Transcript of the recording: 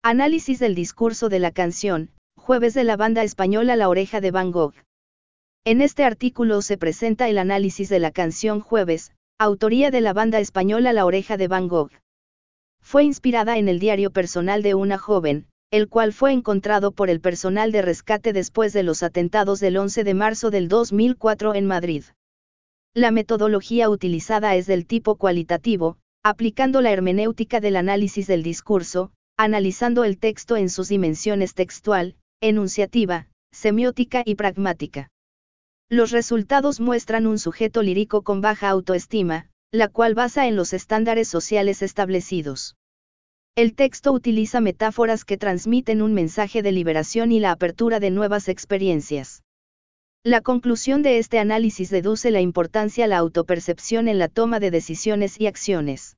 Análisis del discurso de la canción, Jueves de la banda española La Oreja de Van Gogh. En este artículo se presenta el análisis de la canción Jueves, autoría de la banda española La Oreja de Van Gogh. Fue inspirada en el diario personal de una joven, el cual fue encontrado por el personal de rescate después de los atentados del 11 de marzo del 2004 en Madrid. La metodología utilizada es del tipo cualitativo, aplicando la hermenéutica del análisis del discurso, analizando el texto en sus dimensiones textual, enunciativa, semiótica y pragmática. Los resultados muestran un sujeto lírico con baja autoestima, la cual basa en los estándares sociales establecidos. El texto utiliza metáforas que transmiten un mensaje de liberación y la apertura de nuevas experiencias. La conclusión de este análisis deduce la importancia de la autopercepción en la toma de decisiones y acciones.